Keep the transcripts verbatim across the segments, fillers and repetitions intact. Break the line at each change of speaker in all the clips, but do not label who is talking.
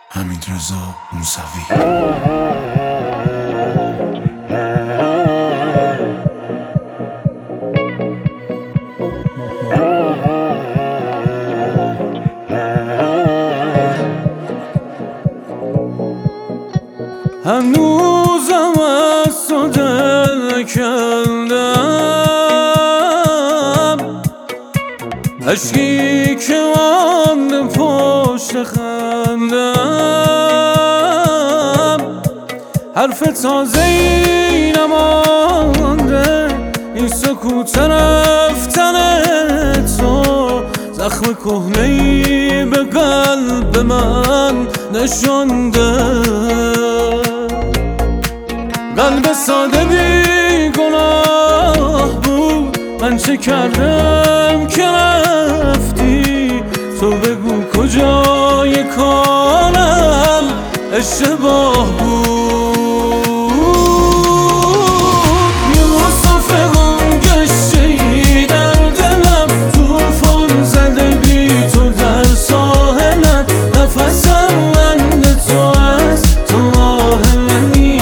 حمیدرضا موسوی.
هنوزم از تو دل کندم، عشقی که مانده پشت خندم، حرف تازه‌ای نمانده، این سکوت رفتن تو زخم کهنه‌ای به قلب من نشانده. قلب ساده بی گناه بود، من چه کردم که رفتی؟ تو بگو کجای کارم اشتباه بود. یه مصطفی گم گشته‌ای در دلم، توفان زده بی تو در ساحلم، نفسم بند تو است، تو ماه منی.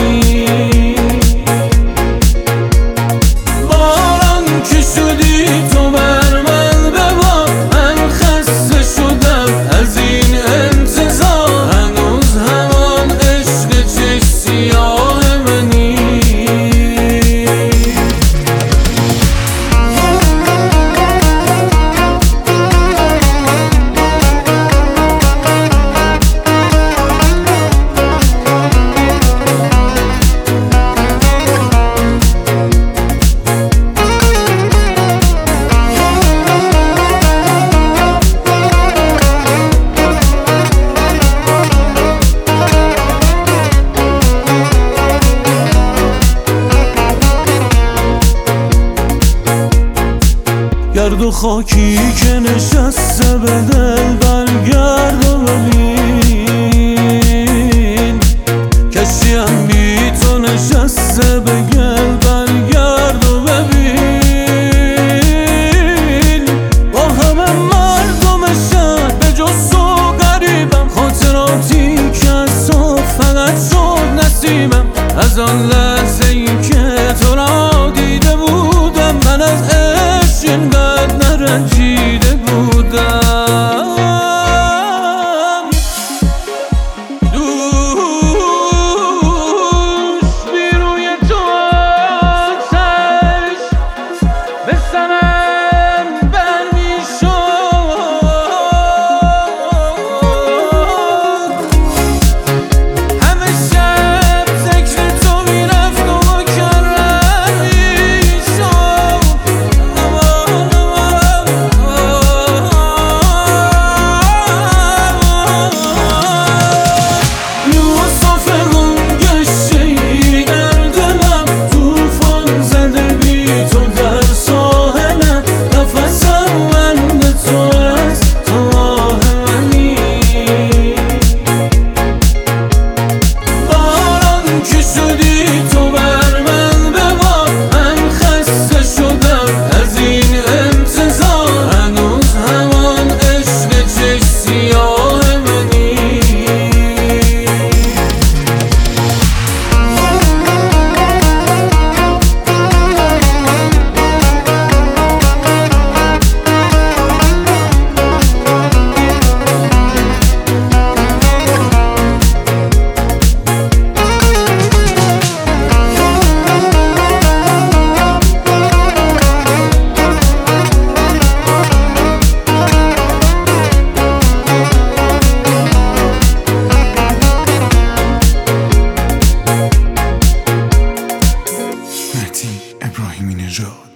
گرد و خاکی که نشسته به دل برگرد و ببین، کشتیم بی تو نشسته به گل برگرد و ببین. با همه مردم شهر به جز تو غریبم، خاطراتی که از تو فقط شد نصیبم. از آن لحظه ای که تو را دیده بودم، من از عشق اینقدر نرنجیده بودم. دوش بی روی تو آتش به سرم برمی شد، همه شب ذکر تو می رفت و مکرر می شد.
مهدی ابراهیمی نژاد.